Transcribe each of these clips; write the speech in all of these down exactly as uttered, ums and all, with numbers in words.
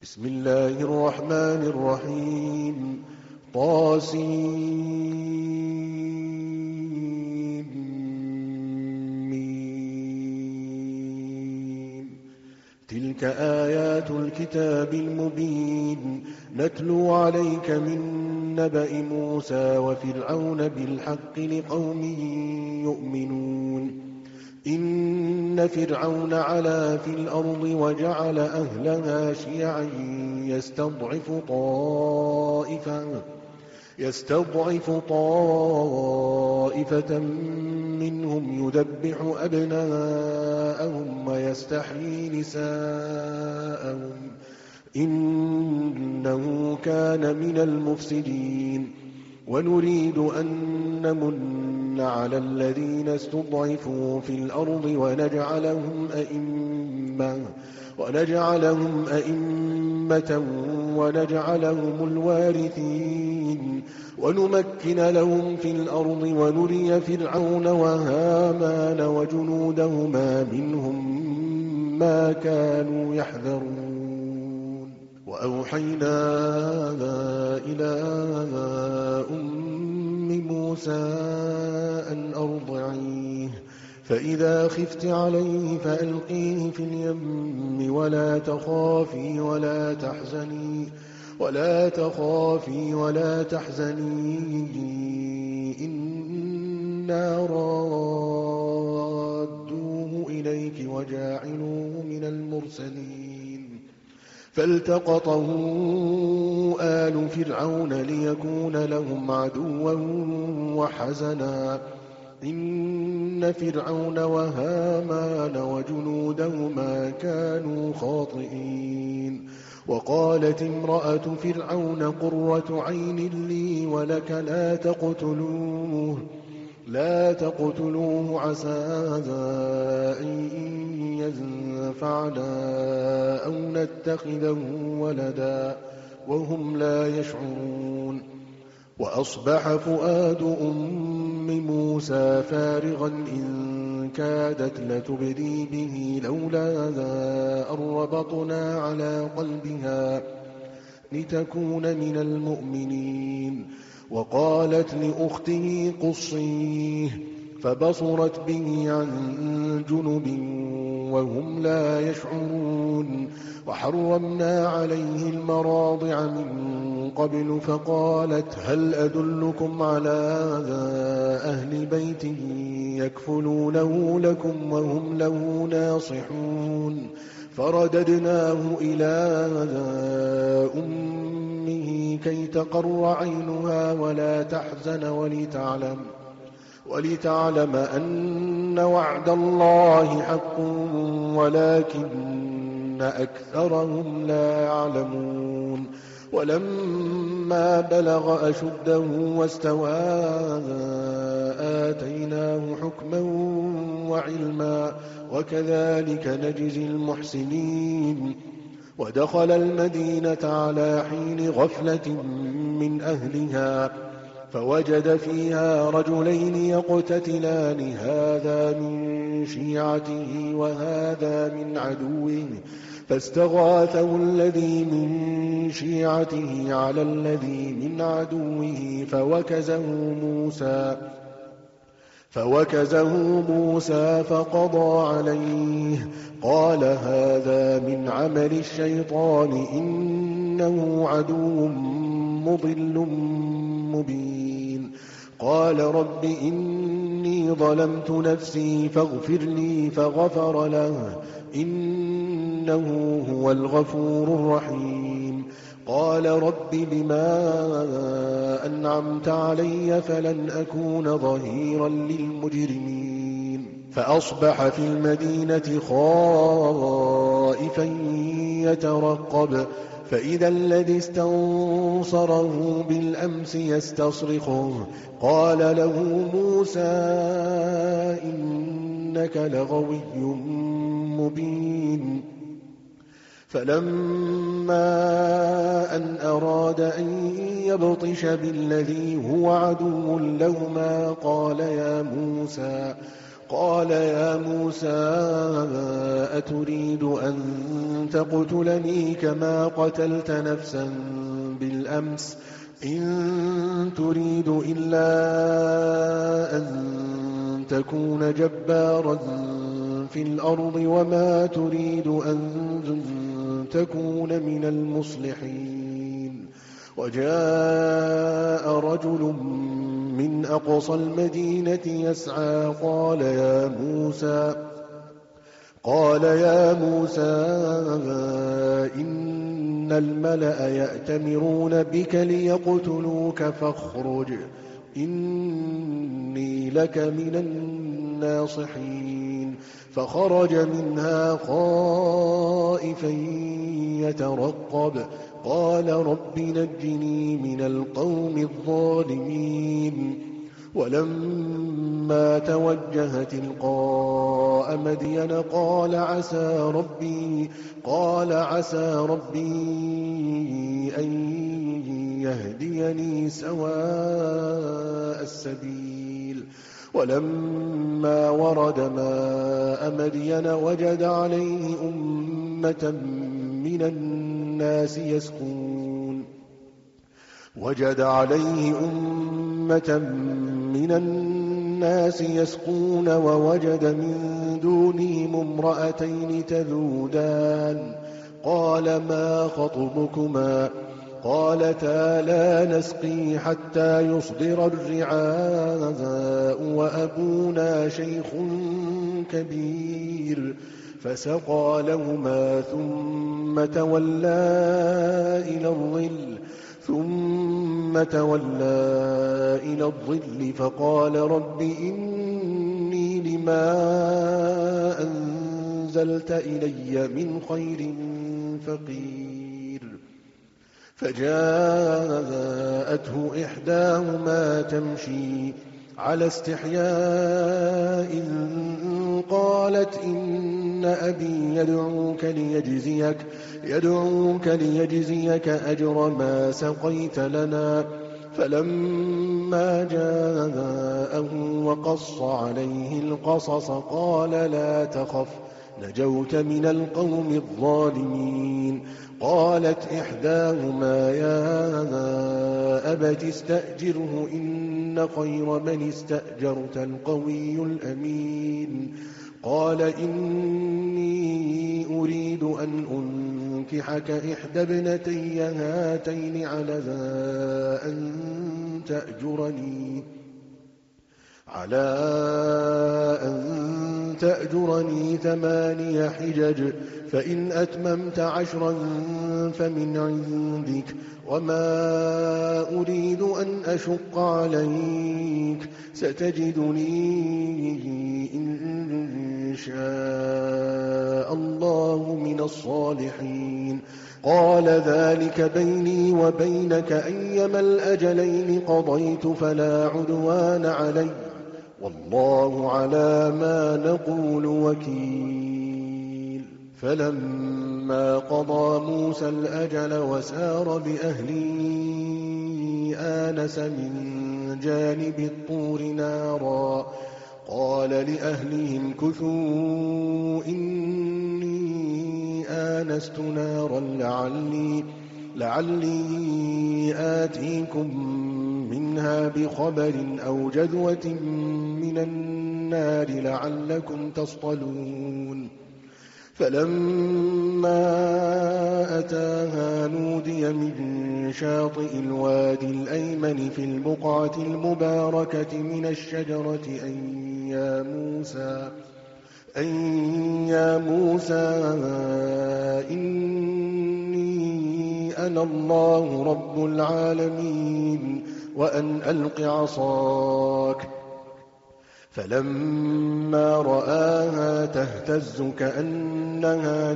بسم الله الرحمن الرحيم طاسين. تلك آيات الكتاب المبين نتلو عليك من نبأ موسى وفرعون بالحق لقوم يؤمنون. إن فرعون علا في الأرض وجعل أهلها شيعا يستضعف طائفة, يستضعف طائفة منهم يذبح أبناءهم ويستحيي نساءهم إنه كان من المفسدين. ونريد أن نمن على الذين استضعفوا في الأرض ونجعلهم أئمة, ونجعلهم أئمة ونجعلهم الوارثين ونمكن لهم في الأرض ونري فرعون وهامان وجنودهما منهم ما كانوا يحذرون. وأوحينا إلى أم موسى أن أرضعيه فإذا خفت عليه فألقيه في اليم ولا تخافي ولا تحزني ولا تخافي ولا تحزني إنا رادوه إليك وجاعلوه من المرسلين. فالتقطه آل فرعون ليكون لهم عدوا وحزنا إن فرعون وهامان وجنودهما كانوا خاطئين. وقالت امرأة فرعون قرة عين لي ولك لا تقتلوه لا تقتلوه عسى أن ينفعنا أو نتخذه ولدا وهم لا يشعرون. وأصبح فؤاد أم موسى فارغا إن كادت لتبدي به لولا أن ربطنا على قلبها لتكون من المؤمنين. وقالت لأخته قصيه فبصرت به عن جنب وهم لا يشعرون. وحرمنا عليه المراضع من قبل فقالت هل أدلكم على أهل بيت يكفلونه لكم وهم له ناصحون. فرددناه إلى أمه كي تقر عينها ولا تحزن ولتعلم ولتعلم أن وعد الله حق ولكن أكثرهم لا يعلمون. ولما بلغ أشده واستوى آتيناه حكما وعلما وكذلك نجزي المحسنين. ودخل المدينة على حين غفلة من أهلها فوجد فيها رجلين يقتتلان هذا من شيعته وهذا من عدوه فاستغاثه الذي من شيعته على الذي من عدوه فوكزه موسى فوكزه موسى فقضى عليه قال هذا من عمل الشيطان إنه عدو مضل مبين. قال رب إني ظلمت نفسي فاغفر لي فغفر له إنه هو الغفور الرحيم. قال رب بما أنعمت علي فلن أكون ظهيرا للمجرمين. فأصبح في المدينة خائفا يترقب فإذا الذي استنصره بالأمس يستصرخه قال له موسى إنك لغوي مبين. فلما أن أراد أن يبطش بالذي هو عدو لهما قال يا موسى قال يا موسى أتريد أن تقتلني كما قتلت نفسا بالأمس إن تريد إلا أن تكون جبارا في الأرض وما تريد أن تكون من المصلحين. وجاء رجل من أقصى المدينة يسعى قال يا موسى قال يا موسى إن الملأ يأتمرون بك ليقتلوك فاخرج إني لك من الناصحين. فخرج منها خائفا يترقب قال رب نجني من القوم الظالمين. ولما توجه تلقاء مدين قال عسى ربي قال عسى ربي أن يهديني سواء السبيل. ولما ورد ماء مدين وجد عليه أمة من الناس يسقون وجد عليه أمة من الناس يسقون ووجد من دونهم امرأتين تذودان قال ما خطبكما قالتا لا نسقي حتى يصدر الرعاء وأبونا شيخ كبير فسقى لهما ثم تولى إلى الظل ثم تولى إلى الظل فقال رب إني لما أنزلت إلي من خير فقير. فجاءته إحداهما تمشي على استحياء قالت إن أبي يدعوك ليجزيك يدعوك ليجزيك أجر ما سقيت لنا. فلما جاءه وقص عليه القصص قال لا تخف نجوت من القوم الظالمين. قالت إحداهما يا أبت استأجره إن خير من استأجرت القوي الأمين. قال إني أريد أن أنكحك إحدى ابنتي هاتين على أن تأجرني على أن تأجرني ثماني حجج فإن أتممت عشرا فمن عندك وما أريد أن أشق عليك ستجدني إن شاء الله من الصالحين. قال ذلك بيني وبينك أيما الأجلين قضيت فلا عدوان علي والله على ما نقول وكيل. فلما قضى موسى الأجل وسار بأهله آنس من جانب الطور نارا قال لأهلهم كثوا إني آنست نارا لعلي, لعلي آتيكم منها بخبر أو جذوة من النار لعلكم تصطلون. فلما أتاها نودي من شاطئ الوادي الأيمن في البقعة المباركة من الشجرة أن يا موسى أن يا موسى إني أنا الله رب العالمين وأن ألق عصاك. فلما رآها تهتز كأنها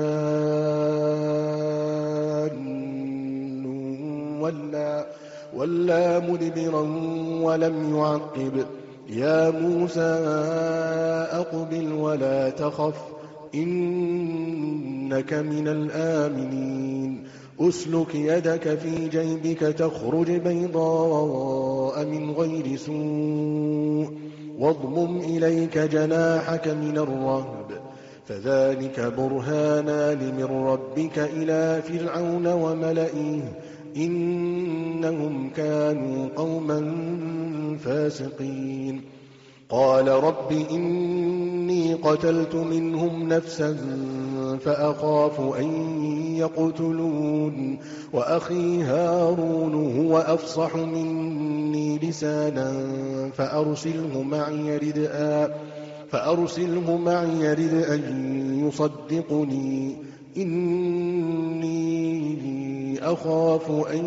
جان ولا, ولا مدبرا ولم يعقب. يا موسى أقبل ولا تخف إنك من الآمنين. أسلك يدك في جيبك تخرج بيضاء من غير سوء واضمم إليك جناحك من الرهب فذلك برهانان من ربك إلى فرعون وملئه إنهم كانوا قوما فاسقين قال رب إني قتلت منهم نفسا فأخاف أن يقتلون وأخي هارون هو أفصح مني لسانا فأرسله معي ردءا فأرسله معي رد أن يصدقني إني أخاف أن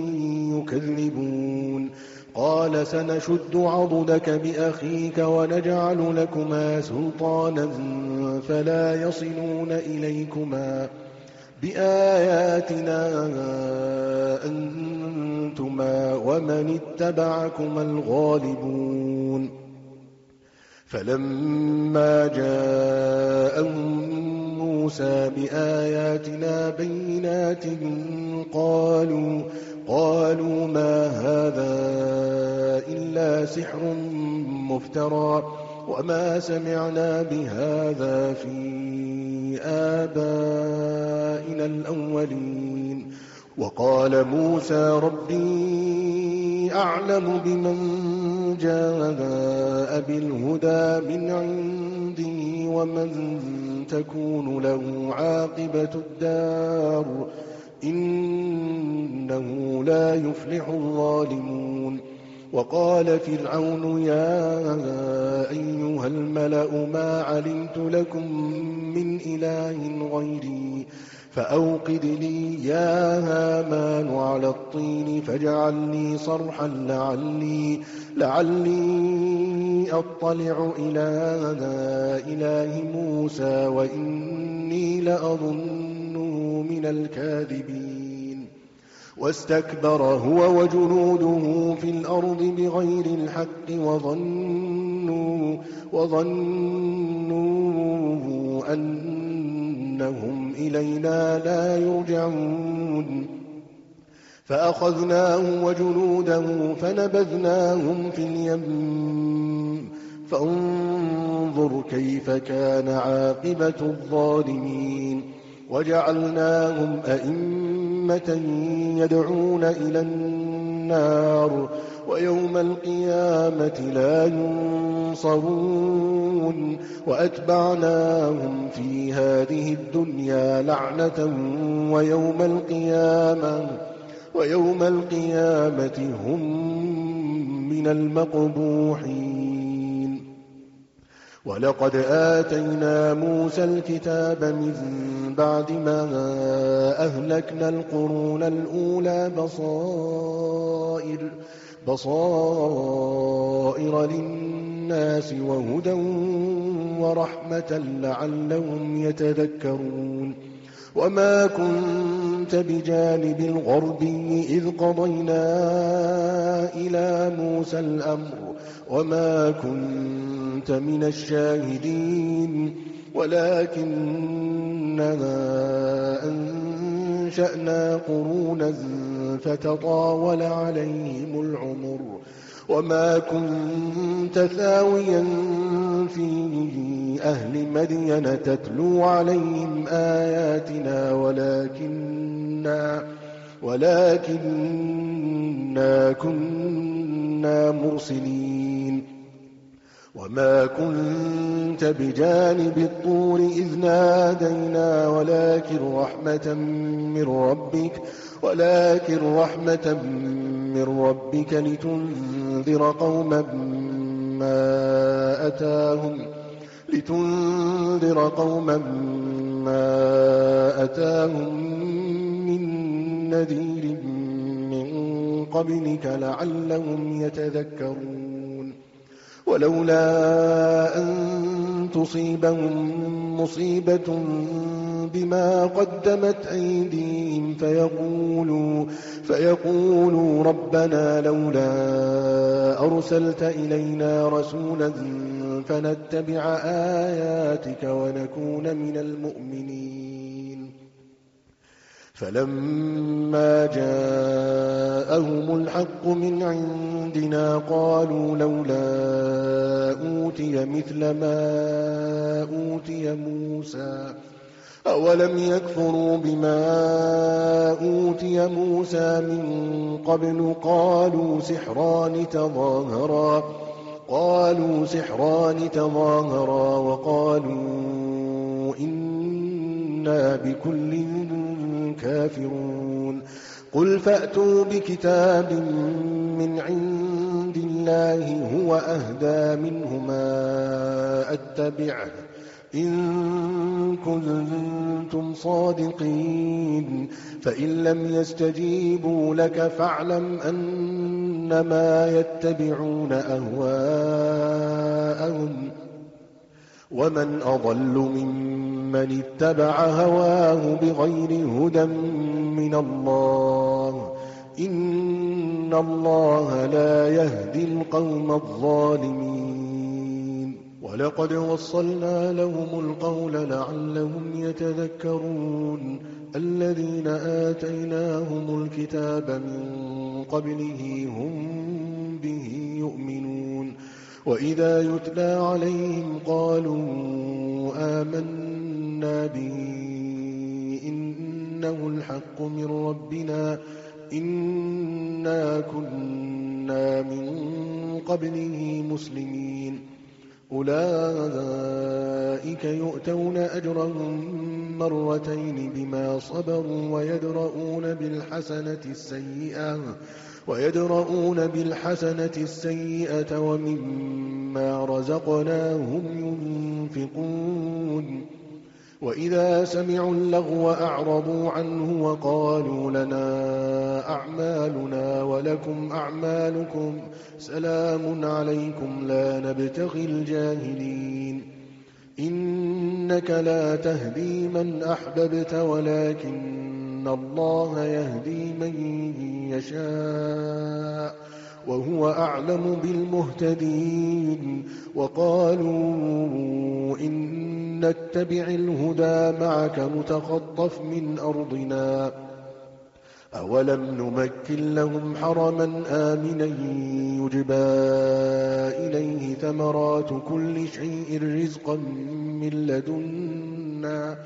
يكذبون قال سنشد عضدك بأخيك ونجعل لكما سلطانا فلا يصلون إليكما بآياتنا أنتما ومن اتبعكما الغالبون فلما جاءهم موسى بآياتنا بينات قالوا قالوا ما هذا إلا سحر مفترى وما سمعنا بهذا في آبائنا الأولين وقال موسى ربي أعلم بمن جاء بالهدى من عندي ومن تكون له عاقبة الدار إنه لا يفلح الظالمون وقال فرعون يا أيها الملأ ما علمت لكم من إله غيري فأوقد لي يا هامان على الطين فاجعل لي صرحا لعلي, لعلي أطلع إلى إله موسى وإني لأظنه من الكاذبين واستكبر هو وجنوده في الأرض بغير الحق وظنوا, وظنوا أنهم إلينا لا يرجعون فأخذناه وجنوده فنبذناهم في اليم فانظر كيف كان عاقبة الظالمين وجعلناهم أئمة يدعون إلى النار ويوم القيامة لا ينصرون وأتبعناهم في هذه الدنيا لعنة ويوم القيامة ويوم القيامة هم من المقبوحين ولقد آتينا موسى الكتاب من بعد ما أهلكنا القرون الأولى بصائر, بصائر للناس وهدى ورحمة لعلهم يتذكرون وما كنت بجانب الغربي إذ قضينا إلى موسى الأمر وما كنت من الشاهدين ولكننا أنشأنا قرونا فتطاول عليهم العمر وما كنت ثاويا في أهل مدين تتلو عليهم آياتنا ولكننا, ولكننا كنا مرسلين وما كنت بجانب الطور إذ نادينا ولكن رحمة من ربك ولكن رحمة من ربك لتنذر قوما ما أتاهم لتنذر قوما ما أتاهم من نذير من قبلك لعلهم يتذكرون ولولا أن تصيبهم مصيبة بما قدمت أيديهم فيقولوا, فيقولوا ربنا لولا أرسلت إلينا رسولا فنتبع آياتك ونكون من المؤمنين فلما جاءهم جاءهم الحق من عندنا قالوا لولا أوتي مثل ما أوتي موسى أولم يكفروا بما أوتي موسى من قبل قالوا سحران تظاهرا قالوا سحران تظاهرا وقالوا إنا بكل كافرون قل فأتوا بكتاب من عند الله هو أهدى منهما أتبعه إن كنتم صادقين فإن لم يستجيبوا لك فاعلم أنما يتبعون أهواءهم ومن أضل ممن اتبع هواه بغير هدى من الله إن الله لا يهدي القوم الظالمين ولقد وصلنا لهم القول لعلهم يتذكرون الذين آتيناهم الكتاب من قبله هم به يؤمنون وإذا يتلى عليهم قالوا آمنا به إنه الحق من ربنا إنا كنا من قبله مسلمين أولئك يؤتون أجرهم مرتين بما صبروا ويدرؤون بالحسنة السيئة ويدرؤون بالحسنة السيئة ومما رزقناهم ينفقون وإذا سمعوا اللغو أعرضوا عنه وقالوا لنا أعمالنا ولكم أعمالكم سلام عليكم لا نبتغي الجاهلين إنك لا تهدي من أحببت ولكن الله يهدي من يشاء وهو أعلم بالمهتدين وقالوا إن نتبع الهدى معك نتخطف من أرضنا أولم نمكن لهم حرما آمنا يجبى إليه ثمرات كل شيء رزقا من لدنا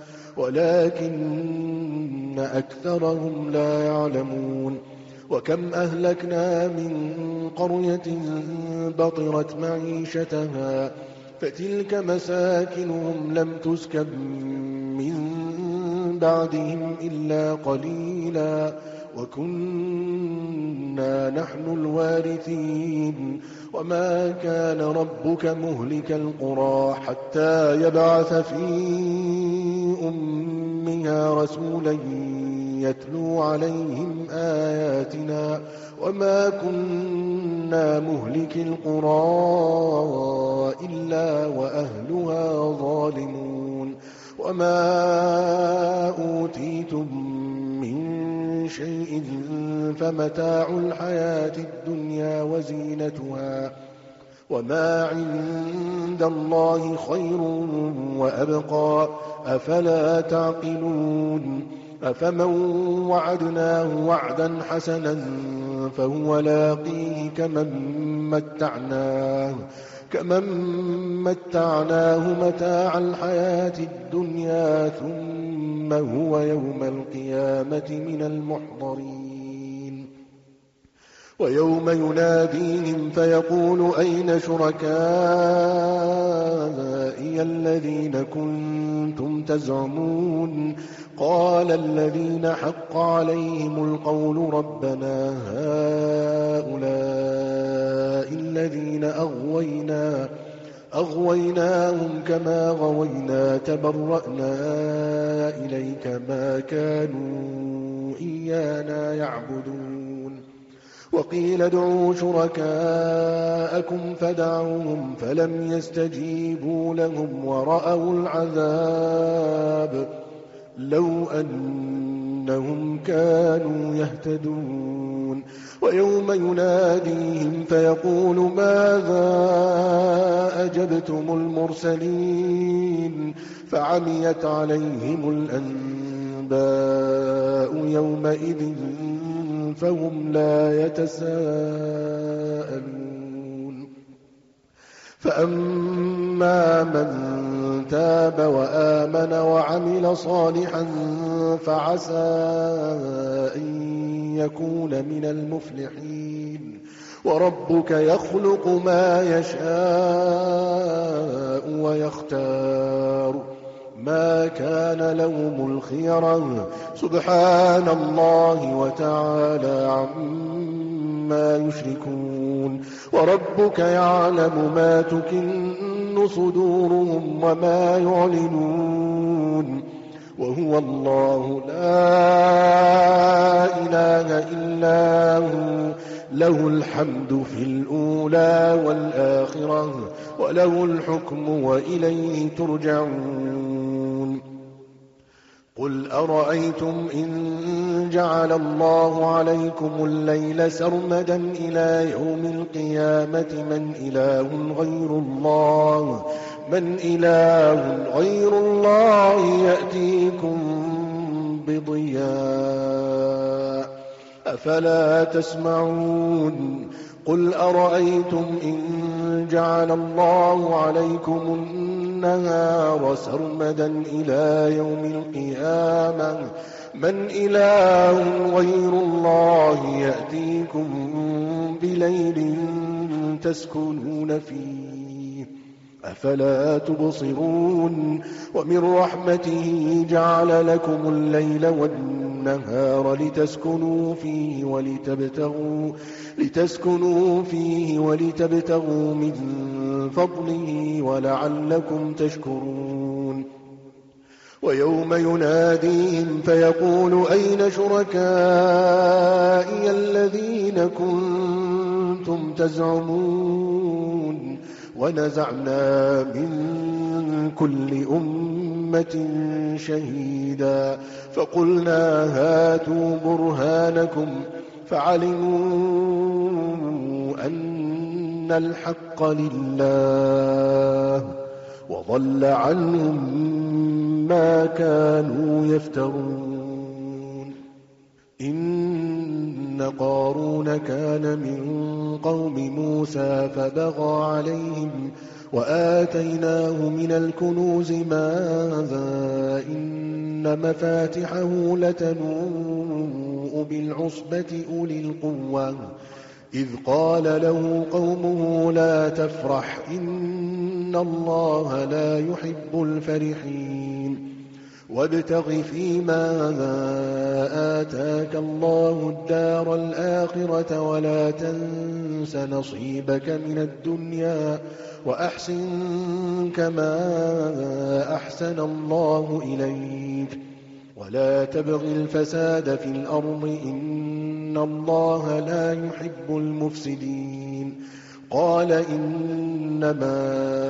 ولكن أكثرهم لا يعلمون وكم أهلكنا من قرية بطرت معيشتها فتلك مساكنهم لم تسكن من بعدهم إلا قليلا وكنا نحن الوارثين وما كان ربك مهلك القرى حتى يبعث في أمها رسولا يتلو عليهم آياتنا وما كنا مهلك القرى إلا وأهلها ظالمون وما أوتيتم من شيء فمتاع الحياة الدنيا وزينتها وما عند الله خير وأبقى أفلا تعقلون أفمن وعدناه وعدا حسنا فهو لاقيه كمن متعناه كمن متعناه متاع الحياة الدنيا ثم هو يوم القيامة من المحضرين ويوم يناديهم فيقول أين شركائي الذين كنتم تزعمون قال الذين حق عليهم القول ربنا هؤلاء الذين أغوينا أغويناهم كما غوينا تبرأنا إليك ما كانوا إيانا يعبدون وقيل ادعوا شركاءكم فدعوهم فلم يستجيبوا لهم ورأوا العذاب لو أنهم كانوا يهتدون ويوم يناديهم فيقول ماذا أجبتم المرسلين فعميت عليهم الأنباء يومئذ فهم لا يتساءلون فأما من تاب وآمن وعمل صالحا فعسى أن يكون من المفلحين وربك يخلق ما يشاء ويختار ما كان لهم الخيرة سبحان الله وتعالى عما يشركون وربك يعلم ما تكن صدورهم وما يعلنون وهو الله لا إله إلا هو له الحمد في الأولى والآخرة وله الحكم وإليه ترجعون قل أرأيتم إن جعل الله عليكم الليل سرمدا إلى يوم القيامة من إله غير الله من إله غير الله يأتيكم بضياء أفلا تسمعون قل أرأيتم إن جعل الله عليكم النهار سرمدا إلى يوم القيامة من إله غير الله يأتيكم بليل تسكنون فيه أفلا تبصرون ومن رحمته جعل لكم الليل والنهار لتسكنوا فيه ولتبتغوا لتسكنوا فيه ولتبتغوا من فضله ولعلكم تشكرون ويوم يناديهم فيقول أين شركائي الذين كنتم تزعمون ونزعنا من كل أمة شهيدا فقلنا هاتوا برهانكم فعلموا أن الحق لله وضل عنهم ما كانوا يفترون إن قارون كان من قوم موسى فبغى عليهم وآتيناه من الكنوز ماذا إن مفاتحه لتنوء بالعصبة أولي القوة إذ قال له قومه لا تفرح إن الله لا يحب الفرحين وابتغ فيما آتاك الله الدار الآخرة ولا تنس نصيبك من الدنيا وأحسن كما أحسن الله إليك ولا تبغ الفساد في الأرض إن الله لا يحب المفسدين قال إنما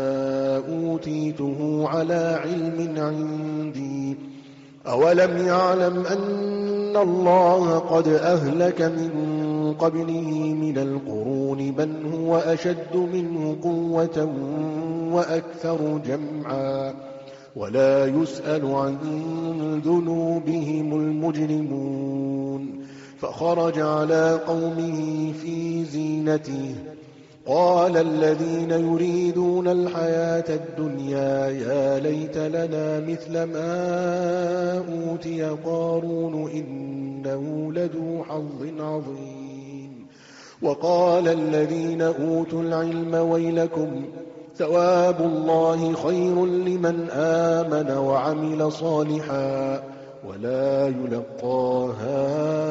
أوتيته على علم عندي أولم يعلم أن الله قد أهلك من قبله من القرون من هو أشد منه قوة وأكثر جمعا ولا يسأل عن ذنوبهم المجرمون فخرج على قومه في زينته قال الذين يريدون الحياة الدنيا يا ليت لنا مثل ما أوتي قارون إنه لذو حظ عظيم وقال الذين أوتوا العلم ويلكم ثواب الله خير لمن آمن وعمل صالحا ولا يلقاها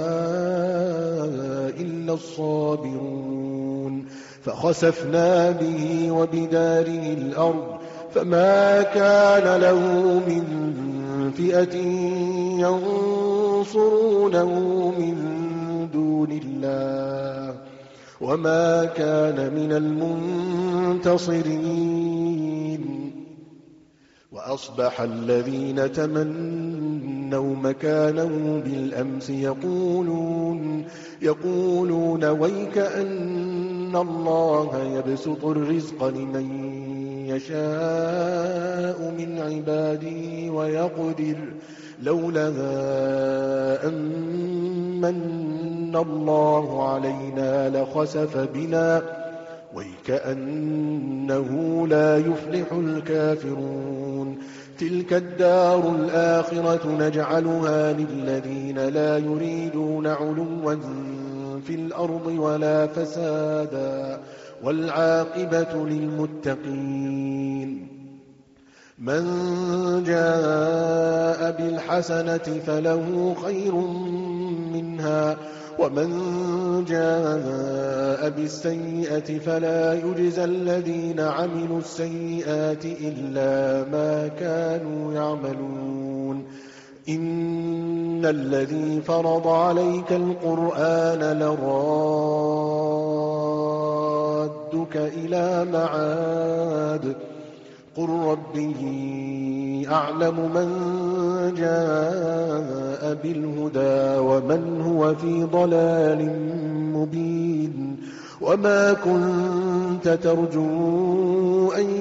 إلا الصابرون فخسفنا به وبداره الأرض فما كان له من فئة ينصرونه من دون الله وما كان من المنتصرين وأصبح الذين تمنوا مكانه بالأمس يقولون يقولون ويك أن الله يبسط الرزق لمن يشاء من عباده ويقدر لولا أن من الله علينا لخسف بنا وكأنه لا يفلح الكافرون تلك الدار الآخرة نجعلها للذين لا يريدون علوا في الأرض ولا فسادا والعاقبة للمتقين من جاء بالحسنة فله خير منها ومن جاء بالسيئة فلا يجزى الذين عملوا السيئات إلا ما كانوا يعملون إن الذي فرض عليك القرآن لرادك إلى معاد قل ربي أعلم من جاء بالهدى ومن هو في ضلال مبين وما كنت ترجو أن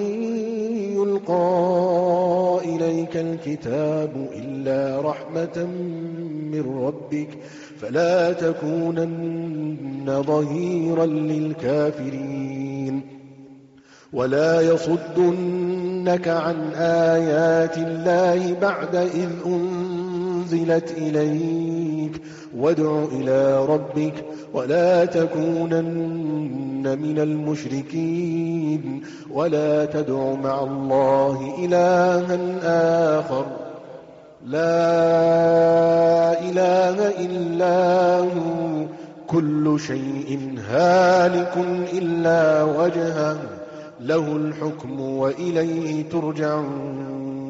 يلقى إليك الكتاب إلا رحمة من ربك فلا تكونن ظهيرا للكافرين ولا يصدنك عن آيات الله بعد إذ أنزلت إليك وادع إلى ربك ولا تكونن من المشركين ولا تدع مع الله إلها آخر لا إله إلا هو كل شيء هالك إلا وجهه له الحكم وإليه ترجعون